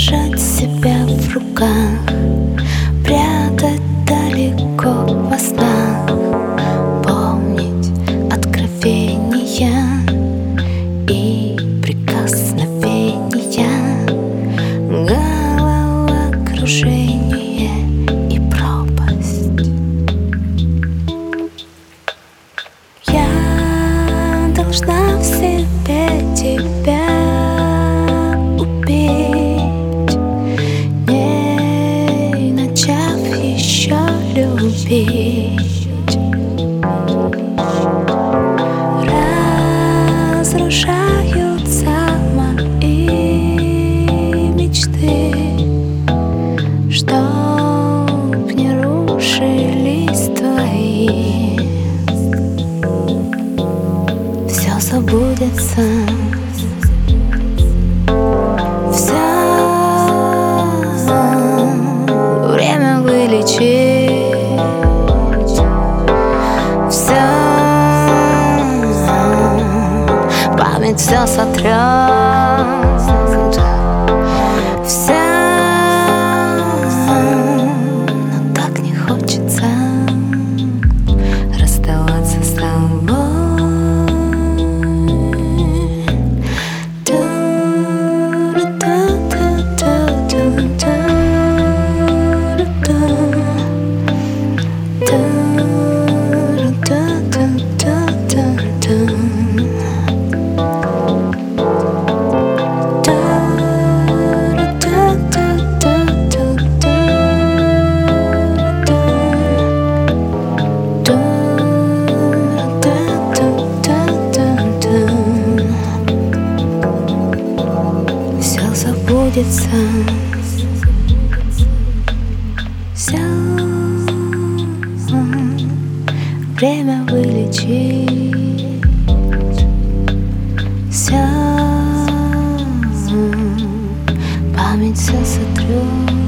держать себя в руках, прятать далеко во снах, помнить откровения и прикосновения, головокружение и пропасть. Я должна в себе тебя убить, не начав еще любить. Разрушаются мои мечты, чтоб не рушились твои. Все забудется, все время вылечить, все память все сотрет, все, но так не хочется расставаться с тобой. Все забудется, все время вылечить, все память все сотрет.